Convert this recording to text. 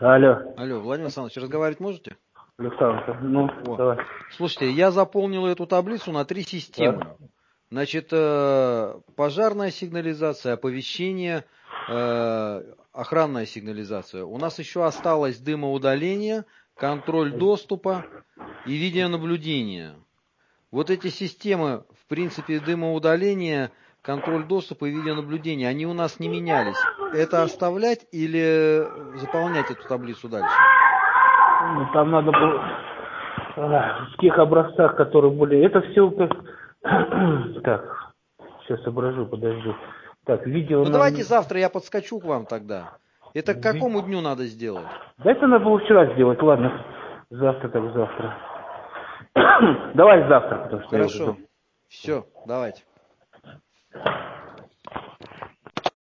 Алло, Алло, Владимир Александрович, разговаривать можете? Александр, ну, О. давай. Слушайте, я заполнил эту таблицу на 3 системы. Так. Значит, пожарная сигнализация, оповещение, охранная сигнализация. У нас еще осталось дымоудаление, контроль доступа и видеонаблюдение. Вот эти системы, в принципе, дымоудаления, контроль доступа и видеонаблюдения, они у нас не менялись. Это оставлять или заполнять эту таблицу дальше? Ну, там надо было в тех образцах, которые были. Это все как. Так, сейчас соображу, подожди. Так, видео Ну нам давайте не. завтра я подскочу к вам тогда. Это к какому дню надо сделать? Да это надо было вчера сделать, ладно. Завтра так завтра. Давай завтра, потому что я уже. Хорошо. Все, давайте.